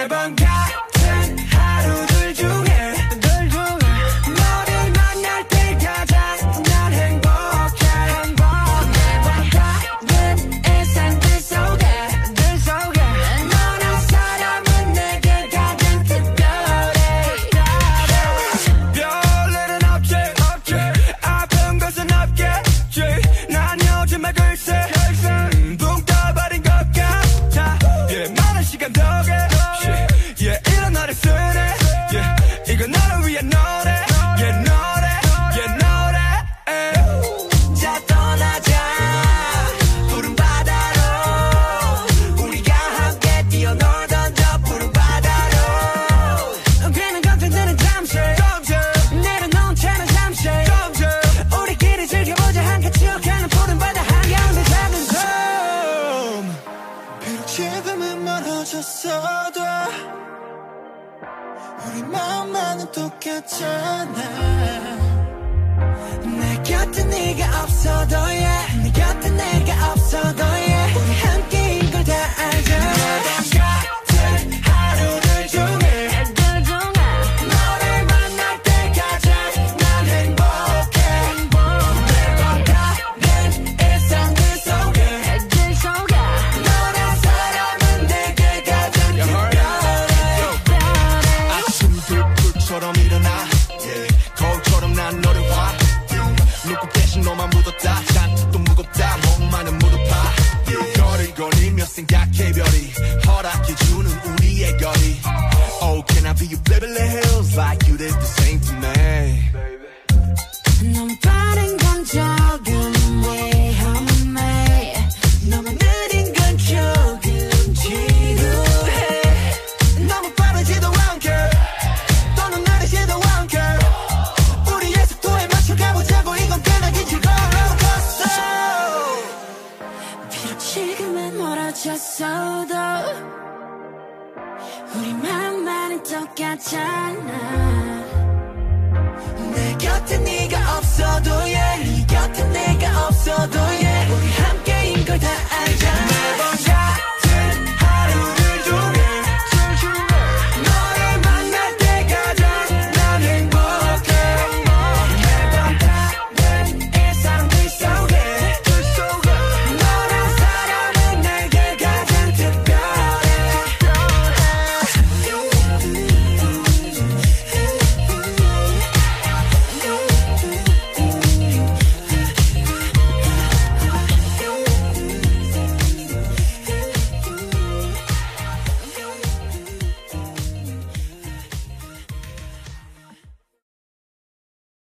매번 같은 하루들 중에 너를 만날 때 가장 난 행복해 매번 다른 일상들 속에 너란 사람은 내게 가장 특별해 별일은 없지 아픈 것은 없겠지 난 요즘에 글쎄 붕 떠버린 것 같아 많은 시간 덕에 이런 노래 쓰네 이건 너를 위한 노래 노래 자 떠나자 푸른 바다로 우리가 함께 뛰어놀던 저 푸른 바다로 괜한 걱정들은 잠시 내려놓은 채는 잠시 우리끼리 즐겨보자 함께 추억하는 푸른 바다 한가운데 작은 섬 비록 지금은 멀어졌어도 우리 마음만은 똑같잖아 내 곁에 네가 없어도 네 곁에 내가 없어도 우리 함께인 걸 다 알잖아 매번 같은 하루들 중에 너를 만날 때 가장 난 행복해 매번 다른 일상들 속에 너란 사람은 내게 가장 특별해 아침들 불처럼 일어나 거울처럼 난 너를 봐 눈곱 대신 너만 묻었다 잔뜩 무겁다 목만은 무릎아 거리 걸리며 생각해 별이 허락해주는 우리의 거리 Oh can I be your Beverly Hills like you did the same to me 너무 빠른 건 조금 위험해 너무 느린 건 조금 지루해 너무 빠르지도 않게 또는 느리지도 않게 우리의 속도에 맞춰가보자고 이건 꽤나긴 즐거웠어 비록 지금은 멀어졌어도 우리 마음만은 똑같잖아 내 곁에 네가 없어도 네 곁에 내가 없어도